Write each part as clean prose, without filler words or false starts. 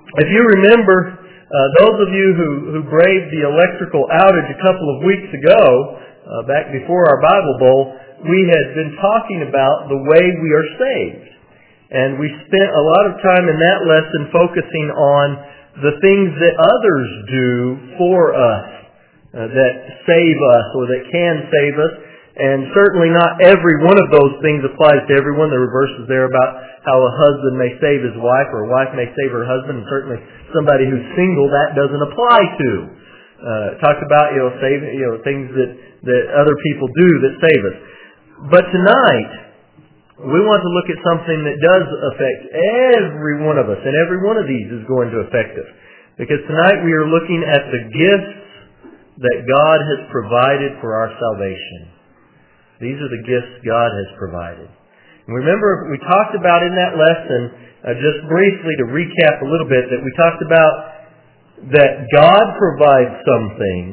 If you remember, those of you who braved the electrical outage a couple of weeks ago, back before our Bible Bowl, we had been talking about the way we are saved. And we spent a lot of time in that lesson focusing on the things that others do for us, that save us or that can save us. And certainly not every one of those things applies to everyone. There were verses there about how a husband may save his wife or a wife may save her husband. And certainly somebody who's single, that doesn't apply to. Talked about, things that other people do that save us. But tonight, we want to look at something that does affect every one of us. And every one of these is going to affect us. Because tonight we are looking at the gifts that God has provided for our salvation. These are the gifts God has provided. And remember, we talked about in that lesson, just briefly to recap a little bit, that we talked about that God provides some things,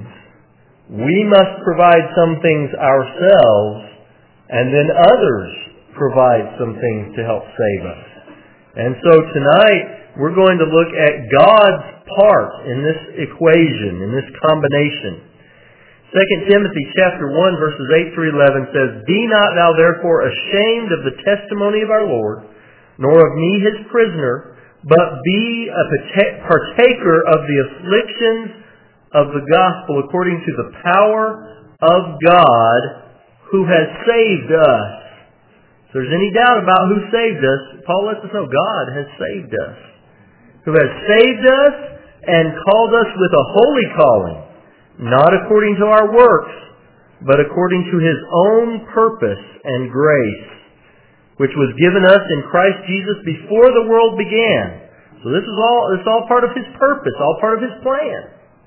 we must provide some things ourselves, and then others provide some things to help save us. And so tonight, we're going to look at God's part in this equation, in this combination. 2 Timothy chapter 1 verses 8 through 11 says, "Be not thou therefore ashamed of the testimony of our Lord, nor of me his prisoner, but be a partaker of the afflictions of the gospel according to the power of God who has saved us." If there's any doubt about who saved us, Paul lets us know God has saved us. Who has saved us and called us with a holy calling, not according to our works, but according to His own purpose and grace, which was given us in Christ Jesus before the world began. So this is all part of His purpose, all part of His plan.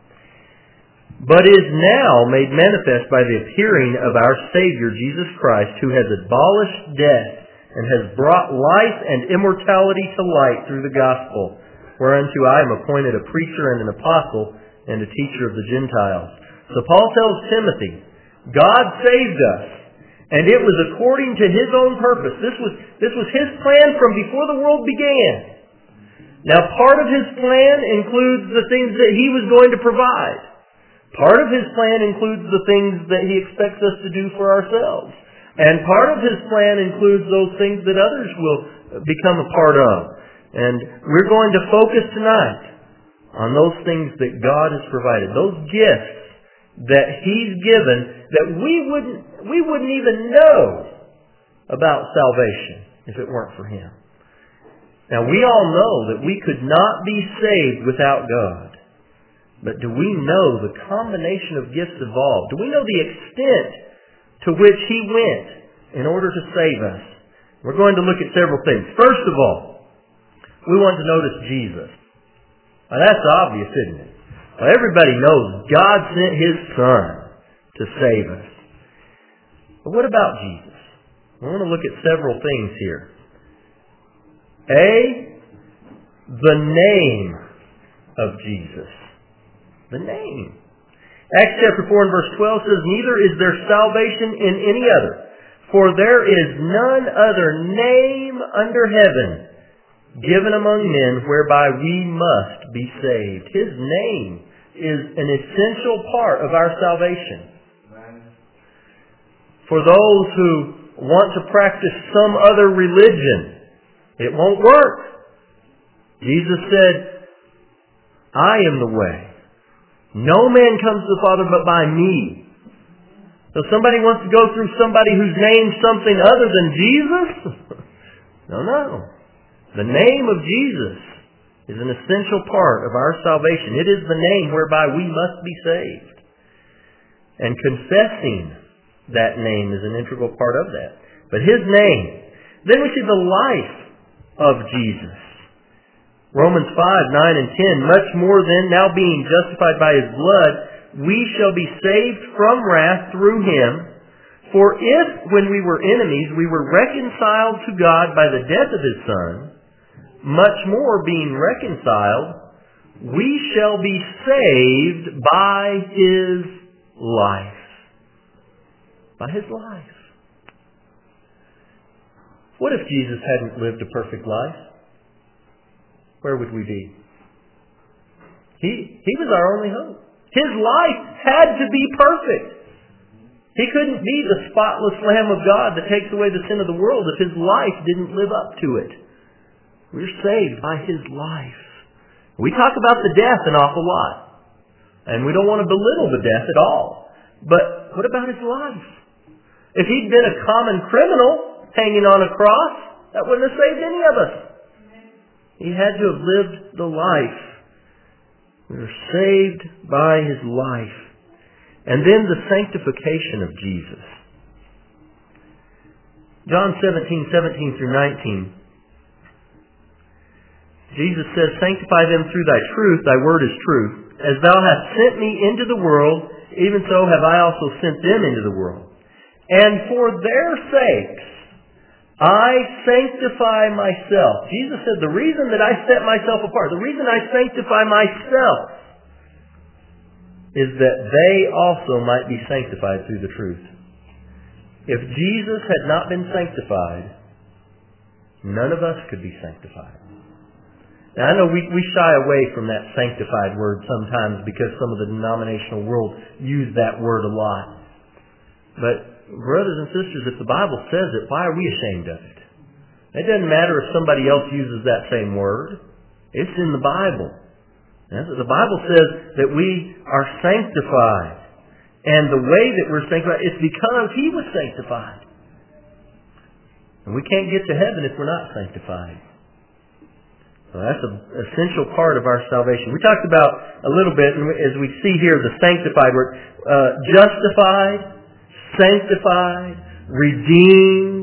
But is now made manifest by the appearing of our Savior Jesus Christ, who has abolished death and has brought life and immortality to light through the gospel, whereunto I am appointed a preacher and an apostle, and a teacher of the Gentiles. So Paul tells Timothy, God saved us, and it was according to His own purpose. This was His plan from before the world began. Now part of His plan includes the things that He was going to provide. Part of His plan includes the things that He expects us to do for ourselves. And part of His plan includes those things that others will become a part of. And we're going to focus tonight on those things that God has provided, those gifts that He's given that we wouldn't even know about salvation if it weren't for Him. Now we all know that we could not be saved without God. But do we know the combination of gifts involved? Do we know the extent to which He went in order to save us? We're going to look at several things. First of all, we want to notice Jesus. Now that's obvious, isn't it? Well, everybody knows God sent His Son to save us. But what about Jesus? I want to look at several things here. A, the name of Jesus. The name. Acts chapter 4 and verse 12 says, "Neither is there salvation in any other, for there is none other name under heaven given among men whereby we must be saved." His name is an essential part of our salvation. For those who want to practice some other religion, it won't work. Jesus said, "I am the way. No man comes to the Father but by me." So somebody wants to go through somebody whose name's something other than Jesus? No. The name of Jesus is an essential part of our salvation. It is the name whereby we must be saved. And confessing that name is an integral part of that. But His name. Then we see the life of Jesus. Romans 5, 9, and 10. "Much more then, now being justified by His blood, we shall be saved from wrath through Him. For if, when we were enemies, we were reconciled to God by the death of His Son, much more being reconciled, we shall be saved by His life." By His life. What if Jesus hadn't lived a perfect life? Where would we be? He was our only hope. His life had to be perfect. He couldn't be the spotless Lamb of God that takes away the sin of the world if His life didn't live up to it. We're saved by His life. We talk about the death an awful lot. And we don't want to belittle the death at all. But what about His life? If He'd been a common criminal hanging on a cross, that wouldn't have saved any of us. He had to have lived the life. We are saved by His life. And then the sanctification of Jesus. John 17:17 through 19. Jesus says, "Sanctify them through Thy truth. Thy word is truth. As Thou hast sent Me into the world, even so have I also sent them into the world. And for their sakes I sanctify myself." Jesus said, the reason that I set myself apart, the reason I sanctify myself, is that they also might be sanctified through the truth. If Jesus had not been sanctified, none of us could be sanctified. Now I know we shy away from that sanctified word sometimes because some of the denominational world use that word a lot. But brothers and sisters, if the Bible says it, why are we ashamed of it? It doesn't matter if somebody else uses that same word. It's in the Bible. The Bible says that we are sanctified. And the way that we're sanctified is because He was sanctified. And we can't get to heaven if we're not sanctified. So that's an essential part of our salvation. We talked about a little bit, as we see here, the sanctified word. Justified, sanctified, redeemed,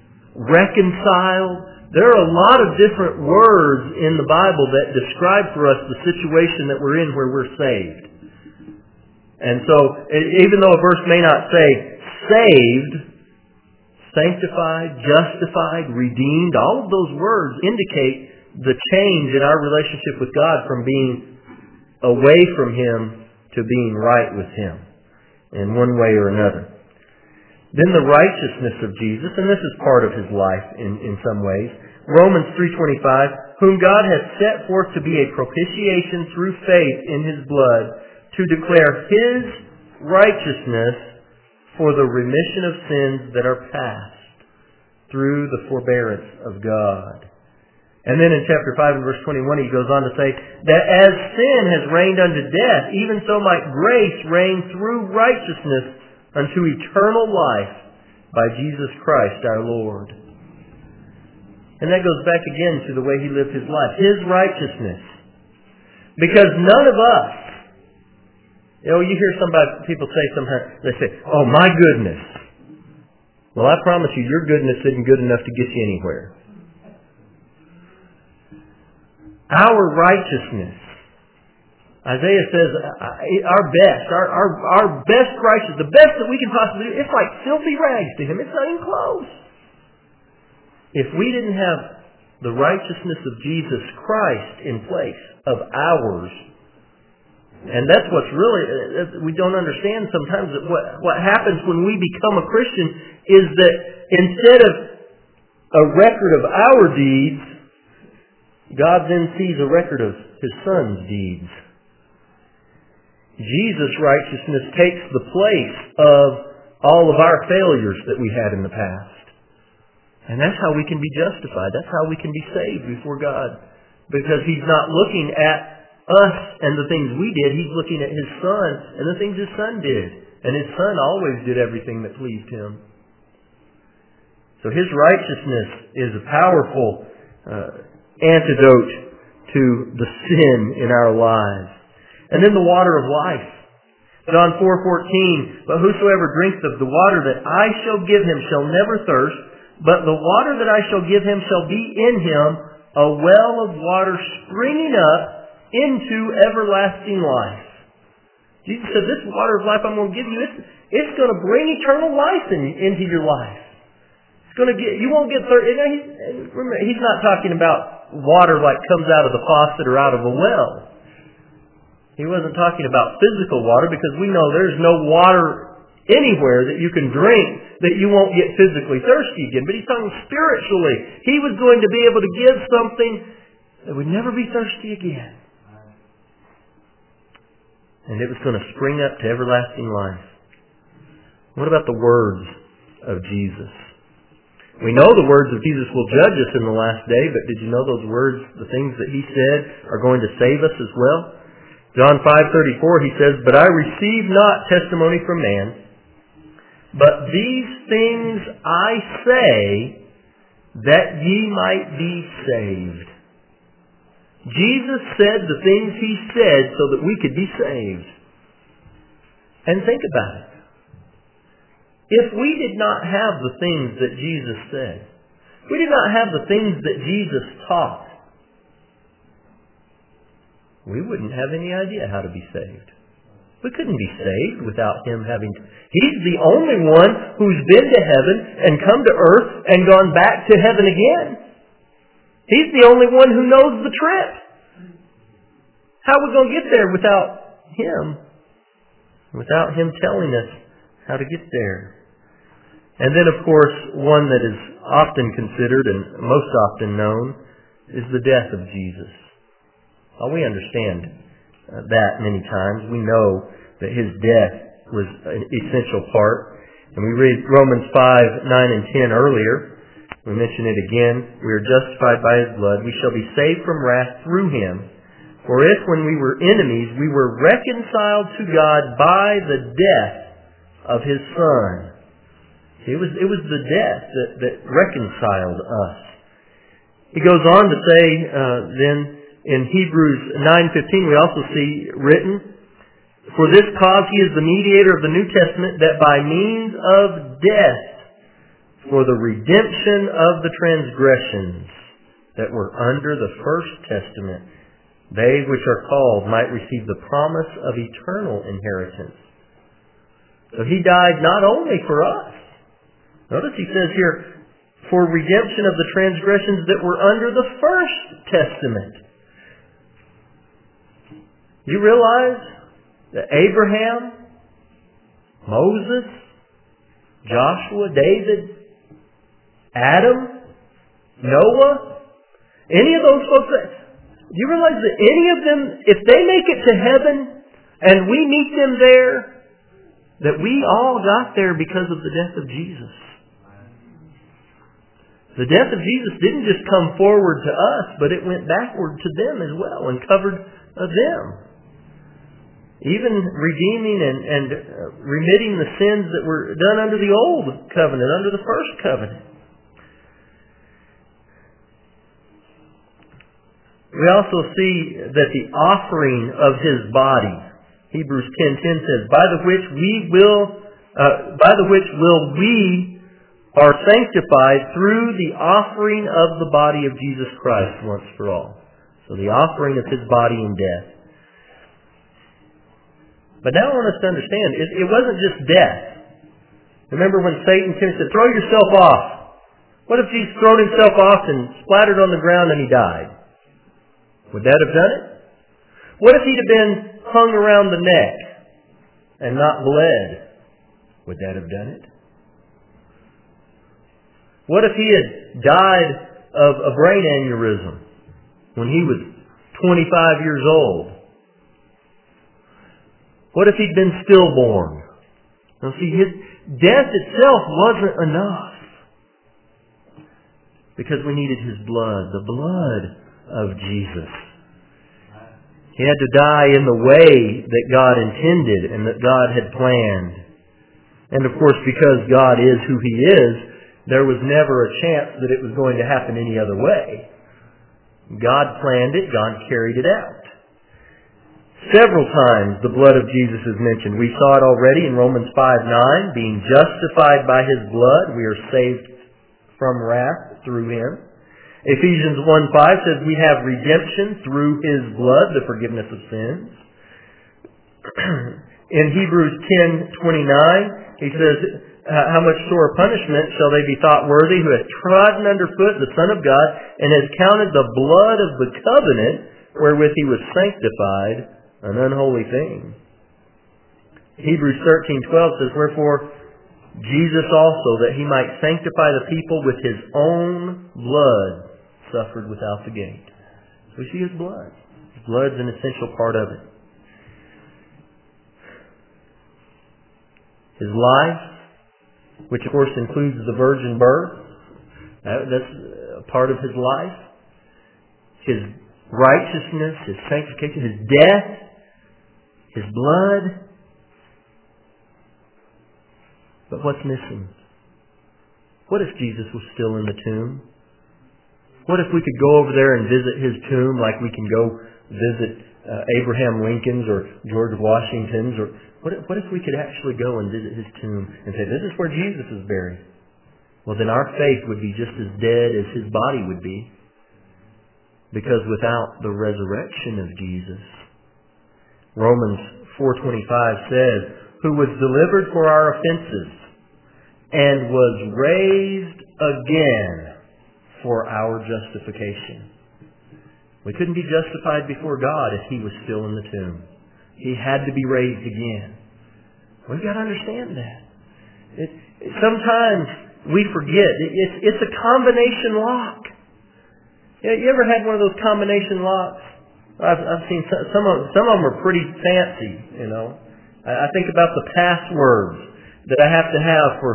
reconciled. There are a lot of different words in the Bible that describe for us the situation that we're in where we're saved. And so, even though a verse may not say saved, sanctified, justified, redeemed, all of those words indicate the change in our relationship with God from being away from Him to being right with Him in one way or another. Then the righteousness of Jesus, and this is part of His life in some ways. Romans 3:25, whom God has set forth to be a propitiation through faith in His blood, to declare His righteousness for the remission of sins that are past through the forbearance of God. And then in chapter 5 and verse 21, he goes on to say, that as sin has reigned unto death, even so might grace reign through righteousness unto eternal life by Jesus Christ our Lord. And that goes back again to the way He lived His life. His righteousness. Because none of us, you hear people say sometimes, they say, oh my goodness. Well, I promise you, your goodness isn't good enough to get you anywhere. Our righteousness, Isaiah says, our best righteousness, the best that we can possibly do, it's like filthy rags to Him. It's not even close. If we didn't have the righteousness of Jesus Christ in place of ours, and that's what's really, we don't understand sometimes that what happens when we become a Christian is that instead of a record of our deeds, God then sees a record of His Son's deeds. Jesus' righteousness takes the place of all of our failures that we had in the past. And that's how we can be justified. That's how we can be saved before God. Because He's not looking at us and the things we did. He's looking at His Son and the things His Son did. And His Son always did everything that pleased Him. So His righteousness is a powerful antidote to the sin in our lives. And then the water of life. John 4:14, but whosoever drinks of the water that I shall give him shall never thirst, but the water that I shall give him shall be in him a well of water springing up into everlasting life. Jesus said, this water of life I'm going to give you, it's going to bring eternal life into your life. It's going to you won't get thirsty. Remember, He's not talking about water like comes out of the faucet or out of a well. He wasn't talking about physical water because we know there's no water anywhere that you can drink that you won't get physically thirsty again. But He's talking spiritually. He was going to be able to give something that would never be thirsty again. and it was going to spring up to everlasting life. What about the words of Jesus? We know the words of Jesus will judge us in the last day, but did you know those words, the things that He said, are going to save us as well? John 5:34, He says, "But I receive not testimony from man, but these things I say, that ye might be saved." Jesus said the things He said so that we could be saved. And think about it. If we did not have the things that Jesus said, we did not have the things that Jesus taught, we wouldn't have any idea how to be saved. We couldn't be saved without Him having... He's the only one who's been to heaven and come to earth and gone back to heaven again. He's the only one who knows the trip. How are we going to get there without Him? Without Him telling us how to get there. And then, of course, one that is often considered and most often known is the death of Jesus. Well, we understand that many times. We know that His death was an essential part. And we read Romans 5, 9, and 10 earlier. We mention it again. We are justified by His blood. We shall be saved from wrath through Him. For if when we were enemies, we were reconciled to God by the death of His Son. It was the death that reconciled us. He goes on to say then in Hebrews 9:15 we also see written, "For this cause He is the mediator of the New Testament, that by means of death, for the redemption of the transgressions that were under the first testament, they which are called might receive the promise of eternal inheritance." So He died not only for us. Notice He says here, for redemption of the transgressions that were under the first testament. You realize that Abraham, Moses, Joshua, David, Adam, Noah, any of those folks, do you realize that any of them, if they make it to heaven and we meet them there, that we all got there because of the death of Jesus? The death of Jesus didn't just come forward to us, but it went backward to them as well and covered them. Even redeeming and remitting the sins that were done under the old covenant, under the first covenant. We also see that the offering of His body, Hebrews 10:10 says, by the which we are sanctified through the offering of the body of Jesus Christ once for all. So the offering of His body in death. But now I want us to understand, it wasn't just death. Remember when Satan came and said, throw yourself off. What if Jesus thrown Himself off and splattered on the ground and He died? Would that have done it? What if He'd have been hung around the neck and not bled? Would that have done it? What if He had died of a brain aneurysm when He was 25 years old? What if He'd been stillborn? Now see, His death itself wasn't enough. Because we needed His blood, the blood of Jesus. He had to die in the way that God intended and that God had planned. And of course, because God is who He is, there was never a chance that it was going to happen any other way. God planned it, God carried it out. Several times the blood of Jesus is mentioned. We saw it already in Romans 5:9, being justified by His blood, we are saved from wrath through Him. Ephesians 1:5 says we have redemption through His blood, the forgiveness of sins. In Hebrews 10:29, he says, how much sore punishment shall they be thought worthy who hath trodden under foot the Son of God and has counted the blood of the covenant wherewith He was sanctified an unholy thing. Hebrews 13:12 says, wherefore Jesus also, that He might sanctify the people with His own blood, suffered without the gate. So we see His blood. His blood's an essential part of it. His life, which of course includes the virgin birth. That's a part of His life. His righteousness, His sanctification, His death, His blood. But what's missing? What if Jesus was still in the tomb? What if we could go over there and visit His tomb like we can go visit Abraham Lincoln's or George Washington's? Or what if we could actually go and visit His tomb and say, this is where Jesus is buried? Well, then our faith would be just as dead as His body would be. Because without the resurrection of Jesus, Romans 4:25 says, who was delivered for our offenses and was raised again for our justification. We couldn't be justified before God if He was still in the tomb. He had to be raised again. We've got to understand that. Sometimes we forget. It's a combination lock. You ever had one of those combination locks? I've seen some of them are pretty fancy, you know. I think about the passwords that I have to have for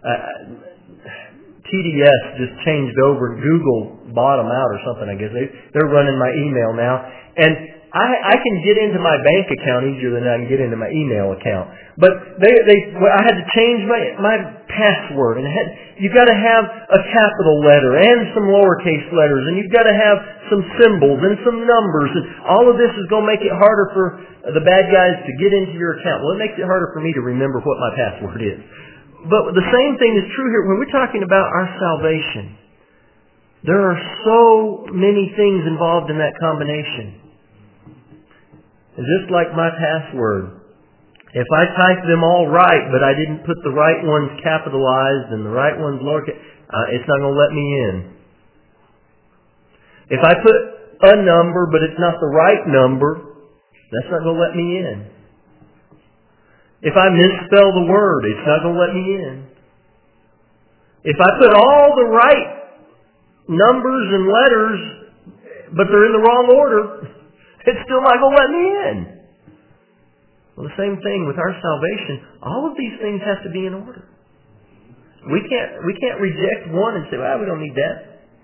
TDS just changed over. Google bought them out or something, I guess. They're running my email now. And I can get into my bank account easier than I can get into my email account. But I had to change my password. And you've got to have a capital letter and some lowercase letters. And you've got to have some symbols and some numbers. And all of this is going to make it harder for the bad guys to get into your account. Well, it makes it harder for me to remember what my password is. But the same thing is true here when we're talking about our salvation. There are so many things involved in that combination. And just like my password, if I type them all right, but I didn't put the right ones capitalized and the right ones lowercase, it's not going to let me in. If I put a number, but it's not the right number, that's not going to let me in. If I misspell the word, it's not going to let me in. If I put all the right numbers and letters, but they're in the wrong order, it's still not going to let me in. Well, the same thing with our salvation. All of these things have to be in order. We can't reject one and say, well, we don't need that.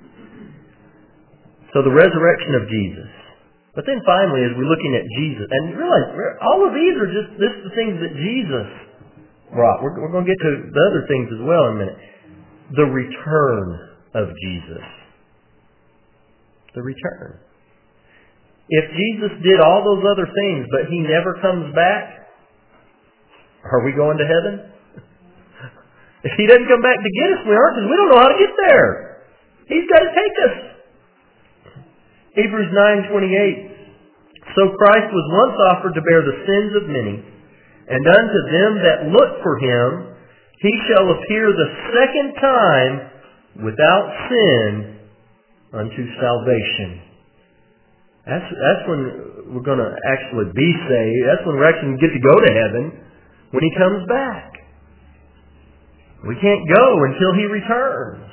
So the resurrection of Jesus. But then finally, as we're looking at Jesus, and realize all of these are just the things that Jesus brought. We're going to get to the other things as well in a minute. The return of Jesus. The return. If Jesus did all those other things, but He never comes back, are we going to heaven? If He doesn't come back to get us, we aren't, because we don't know how to get there. He's got to take us. Hebrews 9:28. So Christ was once offered to bear the sins of many, and unto them that look for Him, He shall appear the second time without sin unto salvation. That's when we're going to actually be saved. That's when we're actually going to get to go to heaven, when He comes back. We can't go until He returns.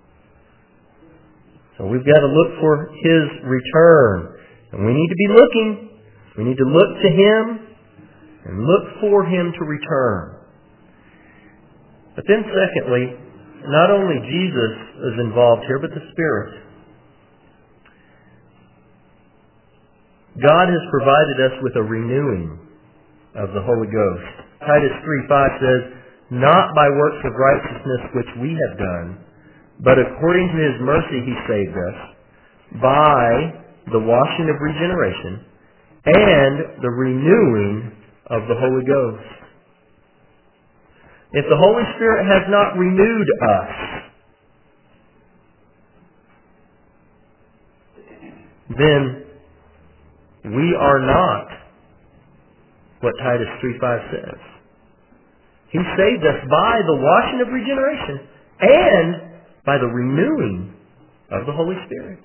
So we've got to look for His return. And we need to be looking. We need to look to Him and look for Him to return. But then secondly, not only Jesus is involved here, but the Spirit. God has provided us with a renewing of the Holy Ghost. Titus 3:5 says, not by works of righteousness which we have done, but according to His mercy He saved us, by the washing of regeneration and the renewing of the Holy Ghost. If the Holy Spirit has not renewed us, then we are not what Titus 3:5 says. He saved us by the washing of regeneration and by the renewing of the Holy Spirit.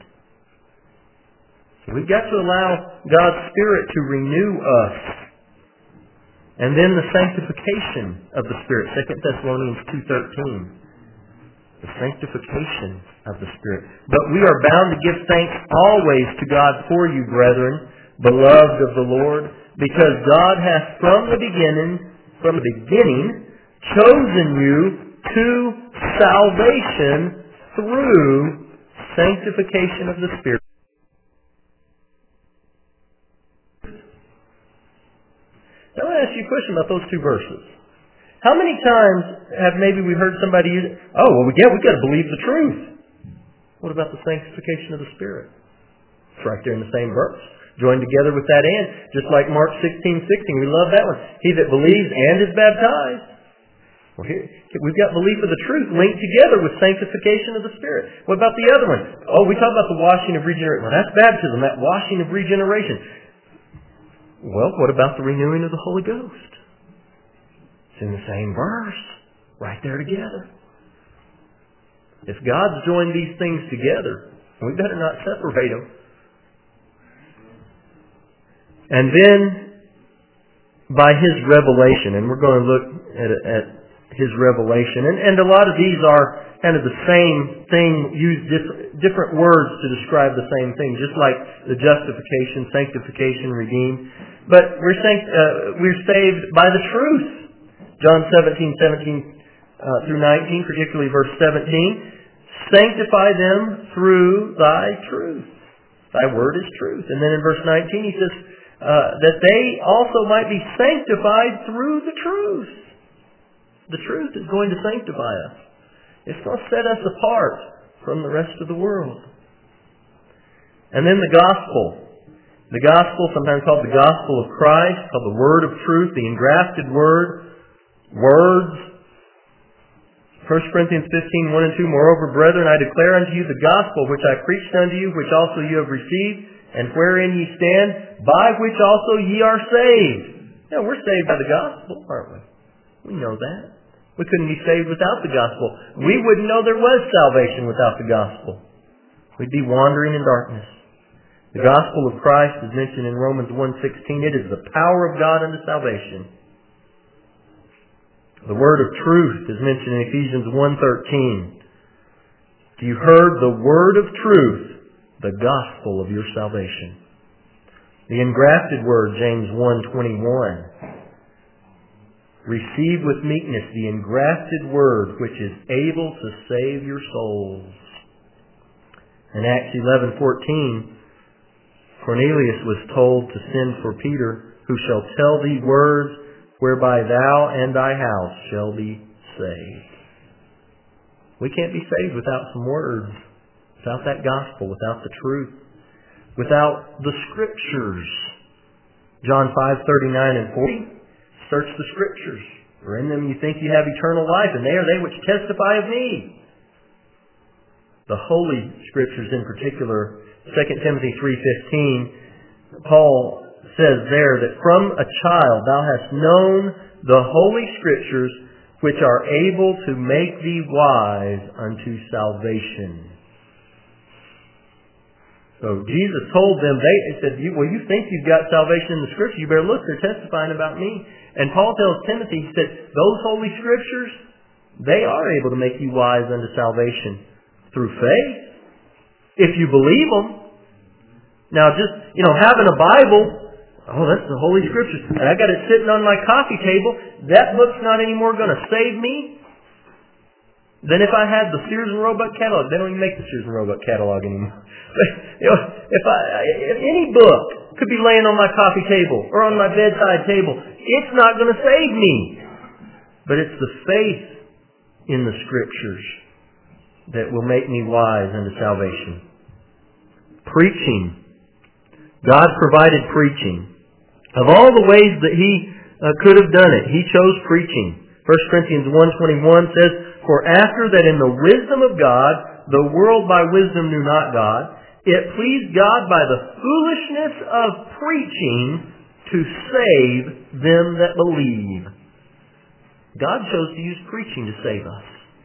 So we've got to allow God's Spirit to renew us. And then the sanctification of the Spirit, 2 Thessalonians 2:13. The sanctification of the Spirit. But we are bound to give thanks always to God for you, brethren, beloved of the Lord, because God hath from the beginning chosen you to salvation through sanctification of the Spirit. Now I want to ask you a question about those two verses. How many times have maybe we heard somebody use, we've got to believe the truth. What about the sanctification of the Spirit? It's right there in the same verse. Joined together with that and, just like Mark 16:16, we love that one. He that believes and is baptized. Well, here, we've got belief of the truth linked together with sanctification of the Spirit. What about the other one? We talk about the washing of regeneration. Well, that's baptism, that washing of regeneration. Well, what about the renewing of the Holy Ghost? It's in the same verse, right there together. If God's joined these things together, we better not separate them. And then, by His revelation, and we're going to look at His revelation, and a lot of these are kind of the same thing, use different words to describe the same thing, just like the justification, sanctification, redeemed. But we're saved by the truth. John 17 through 19, particularly verse 17. Sanctify them through thy truth. Thy word is truth. And then in verse 19 he says, that they also might be sanctified through the truth. The truth is going to sanctify us. It's going to set us apart from the rest of the world. And then the gospel. The gospel, sometimes called the gospel of Christ, called the word of truth, the engrafted word, words. 1 Corinthians 15, 1 and 2, Moreover, brethren, I declare unto you the gospel which I preached unto you, which also you have received, and wherein ye stand, by which also ye are saved. Now, we're saved by the gospel, aren't we? We know that. We couldn't be saved without the gospel. We wouldn't know there was salvation without the gospel. We'd be wandering in darkness. The gospel of Christ is mentioned in Romans 1:16. It is the power of God unto salvation. The word of truth is mentioned in Ephesians 1:13. You heard the word of truth, the gospel of your salvation. The engrafted word, James 1:21. Receive with meekness the engrafted word which is able to save your souls. In Acts 11:14, Cornelius was told to send for Peter, who shall tell thee words whereby thou and thy house shall be saved. We can't be saved without some words, without that gospel, without the truth, without the Scriptures. John 5:39 and 40. Search the Scriptures, for in them you think you have eternal life, and they are they which testify of me. The Holy Scriptures in particular, 2 Timothy 3:15, Paul says there that from a child thou hast known the Holy Scriptures, which are able to make thee wise unto salvation. So Jesus told them, they said, you think you've got salvation in the Scripture, you better look, they're testifying about me. And Paul tells Timothy, he said, those Holy Scriptures, they are able to make you wise unto salvation through faith, if you believe them. Now just, having a Bible, that's the Holy Scriptures, and I got it sitting on my coffee table, that book's not anymore going to save me than if I had the Sears and Roebuck catalog. They don't even make the Sears and Roebuck catalog anymore. If any book could be laying on my coffee table or on my bedside table, it's not going to save me. But it's the faith in the Scriptures that will make me wise unto salvation. Preaching. God provided preaching. Of all the ways that He could have done it, He chose preaching. 1 Corinthians 1:21 says, For after that in the wisdom of God, the world by wisdom knew not God, it pleased God by the foolishness of preaching to save them that believe. God chose to use preaching to save us.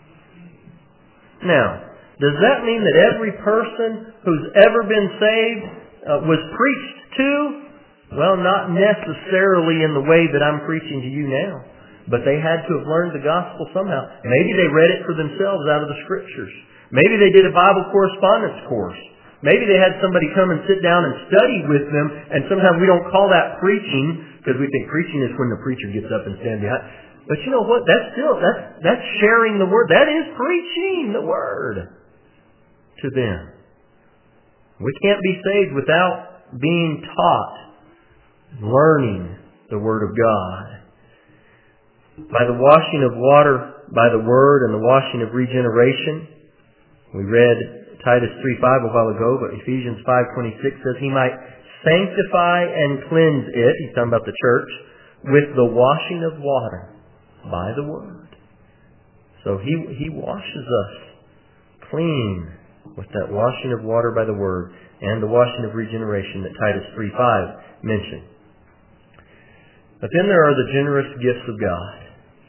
Now, does that mean that every person who's ever been saved was preached to? Well, not necessarily in the way that I'm preaching to you now. But they had to have learned the gospel somehow. Maybe they read it for themselves out of the Scriptures. Maybe they did a Bible correspondence course. Maybe they had somebody come and sit down and study with them, and sometimes we don't call that preaching, because we think preaching is when the preacher gets up and stands behind. But you know what? That's sharing the Word. That is preaching the Word to them. We can't be saved without being taught, learning the Word of God. By the washing of water by the Word and the washing of regeneration, we read Titus 3:5 a while ago, but Ephesians 5:26 says He might sanctify and cleanse it, He's talking about the church, with the washing of water by the Word. So He washes us clean with that washing of water by the Word and the washing of regeneration that Titus 3:5 mentioned. But then there are the generous gifts of God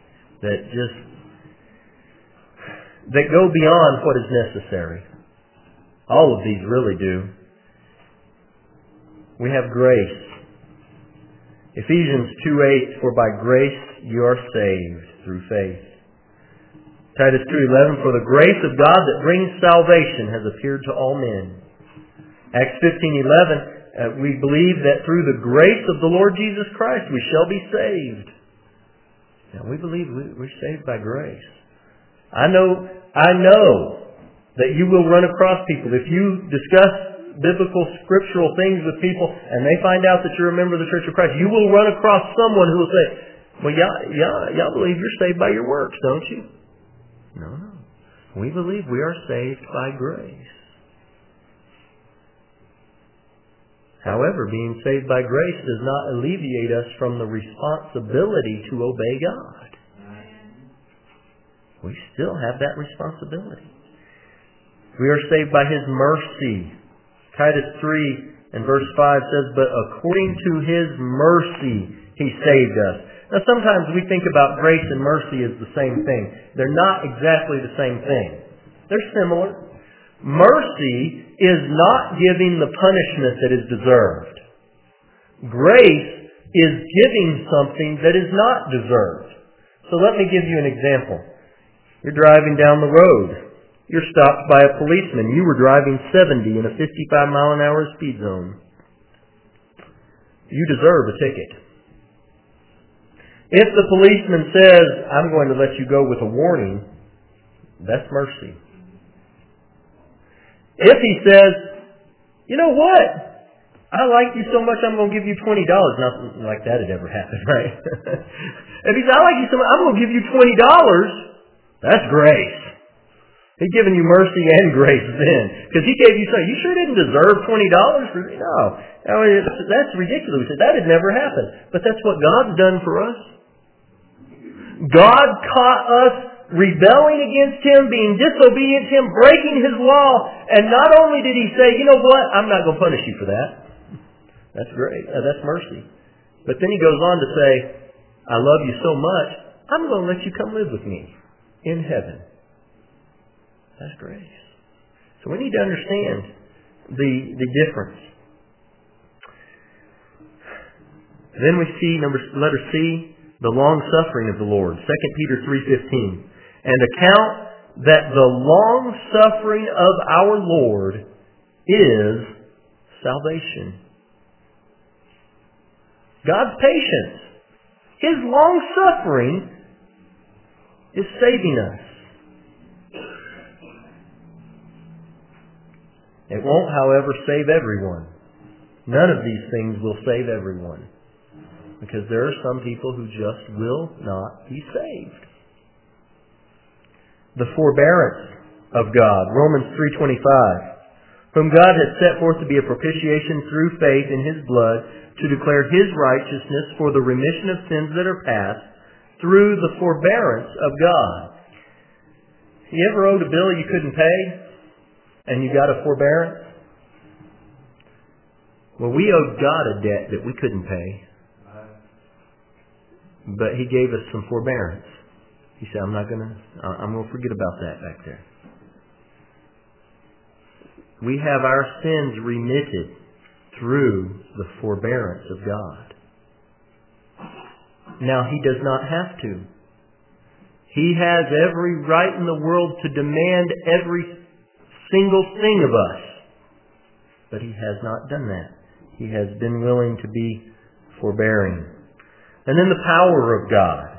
that go beyond what is necessary. All of these really do. We have grace. Ephesians 2:8, for by grace you are saved through faith. Titus 2:11, for the grace of God that brings salvation has appeared to all men. Acts 15:11, we believe that through the grace of the Lord Jesus Christ we shall be saved. Now we believe we're saved by grace. I know that you will run across people. If you discuss biblical, scriptural things with people and they find out that you're a member of the Church of Christ, you will run across someone who will say, well, y'all believe you're saved by your works, don't you? No. We believe we are saved by grace. However, being saved by grace does not alleviate us from the responsibility to obey God. We still have that responsibility. We are saved by His mercy. Titus 3 and verse 5 says, but according to His mercy He saved us. Now sometimes we think about grace and mercy as the same thing. They're not exactly the same thing. They're similar. Mercy is not giving the punishment that is deserved. Grace is giving something that is not deserved. So let me give you an example. You're driving down the road. You're stopped by a policeman. You were driving 70 in a 55-mile-an-hour speed zone. You deserve a ticket. If the policeman says, I'm going to let you go with a warning, that's mercy. If he says, you know what? I like you so much I'm going to give you $20. Nothing like that had ever happened, right? If he says, I like you so much, I'm going to give you $20, that's grace. He's given you mercy and grace then. Because He gave you something. You sure didn't deserve $20? No. That's ridiculous. That had never happened. But that's what God's done for us. God caught us rebelling against Him, being disobedient to Him, breaking His law. And not only did He say, you know what, I'm not going to punish you for that. That's great. That's mercy. But then He goes on to say, I love you so much, I'm going to let you come live with me in heaven. That's grace. So we need to understand the difference. Then we see, letter C, the long-suffering of the Lord. 2 Peter 3:15. And account that the long-suffering of our Lord is salvation. God's patience, His long-suffering is saving us. It won't, however, save everyone. None of these things will save everyone. Because there are some people who just will not be saved. The forbearance of God. Romans 3:25. Whom God has set forth to be a propitiation through faith in His blood, to declare His righteousness for the remission of sins that are past, through the forbearance of God. You ever owed a bill you couldn't pay? And you got a forbearance? Well, we owed God a debt that we couldn't pay. But He gave us some forbearance. He said, I'm going to forget about that back there. We have our sins remitted through the forbearance of God. Now, He does not have to. He has every right in the world to demand every single thing of us. But He has not done that. He has been willing to be forbearing. And then the power of God.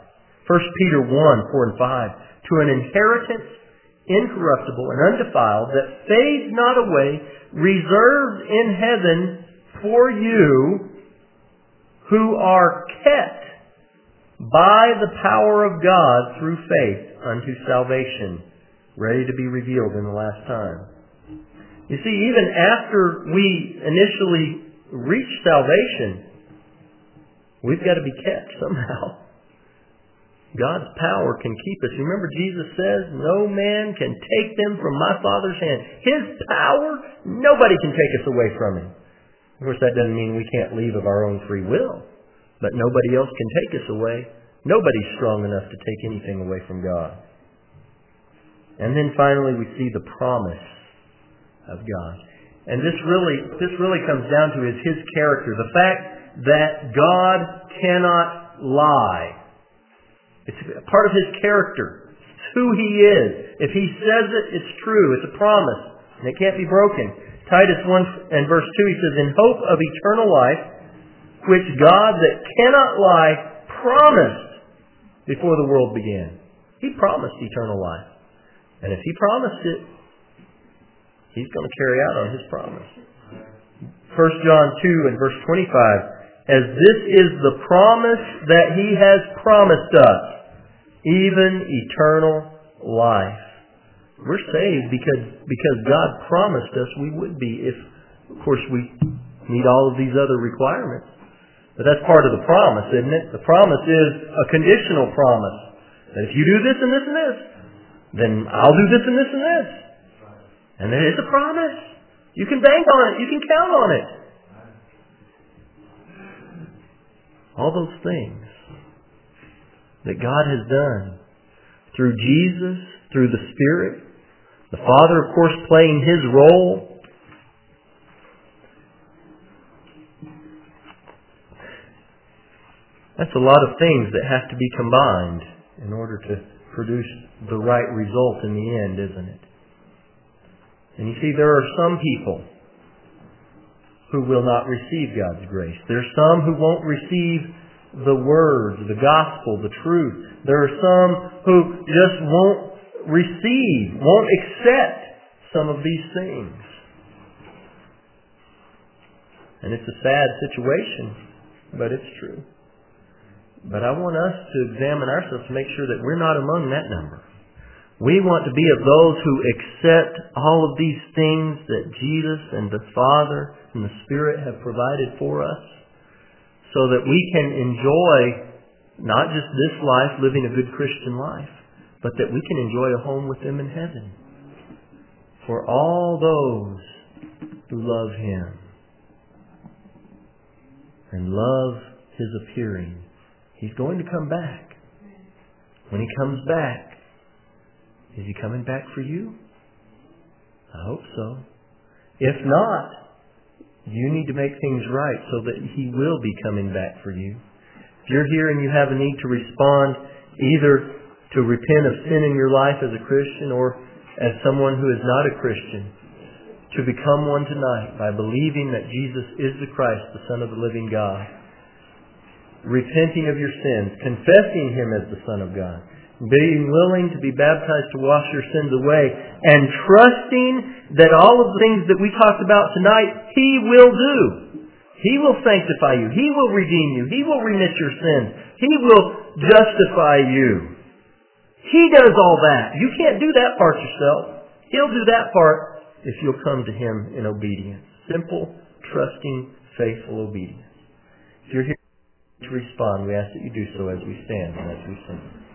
1 Peter 1, 4 and 5. To an inheritance incorruptible and undefiled, that fades not away, reserved in heaven for you, who are kept by the power of God through faith unto salvation, ready to be revealed in the last time. You see, even after we initially reach salvation, we've got to be kept somehow. God's power can keep us. Remember, Jesus says, no man can take them from my Father's hand. His power, nobody can take us away from Him. Of course, that doesn't mean we can't leave of our own free will. But nobody else can take us away. Nobody's strong enough to take anything away from God. And then finally we see the promise of God. And this really comes down to His character. The fact that God cannot lie. It's a part of His character. It's who He is. If He says it, it's true. It's a promise. And it can't be broken. Titus 1 and verse 2, he says, in hope of eternal life, which God that cannot lie promised before the world began. He promised eternal life. And if He promised it, He's going to carry out on His promise. 1 John 2 and verse 25, as this is the promise that He has promised us, even eternal life. We're saved because God promised us we would be if, of course, we meet all of these other requirements. But that's part of the promise, isn't it? The promise is a conditional promise. That if you do this and this and this, then I'll do this and this and this. And then it's a promise. You can bank on it. You can count on it. All those things that God has done through Jesus, through the Spirit, the Father, of course, playing His role. That's a lot of things that have to be combined in order to produce the right result in the end, isn't it? And you see, there are some people who will not receive God's grace. There are some who won't receive the Word, the Gospel, the truth. There are some who just won't accept some of these things. And it's a sad situation, but it's true. But I want us to examine ourselves to make sure that we're not among that number. We want to be of those who accept all of these things that Jesus and the Father and the Spirit have provided for us, so that we can enjoy not just this life, living a good Christian life, but that we can enjoy a home with Him in heaven. For all those who love Him and love His appearing, He's going to come back. When He comes back, is He coming back for you? I hope so. If not, you need to make things right so that He will be coming back for you. If you're here and you have a need to respond either to repent of sin in your life as a Christian or as someone who is not a Christian, to become one tonight by believing that Jesus is the Christ, the Son of the living God, repenting of your sins, confessing Him as the Son of God, being willing to be baptized to wash your sins away, and trusting that all of the things that we talked about tonight, He will do. He will sanctify you. He will redeem you. He will remit your sins. He will justify you. He does all that. You can't do that part yourself. He'll do that part if you'll come to Him in obedience. Simple, trusting, faithful obedience. If you're here to respond, we ask that you do so as we stand and as we sing.